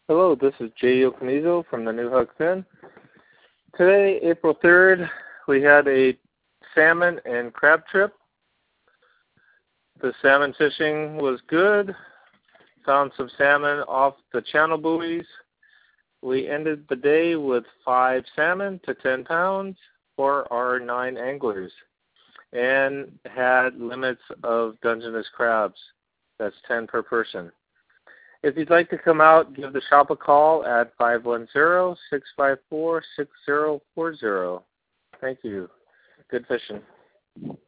Hello, this is Jay Okanizo from the New Hug Fin. Today, April 3rd, we had a salmon and crab trip. The salmon fishing was good. Found some salmon off the channel buoys. We ended the day with 5 salmon to 10 pounds for our 9 anglers and had limits of Dungeness crabs. That's 10 per person. If you'd like to come out, give the shop a call at 510-654-6040. Thank you. Good fishing.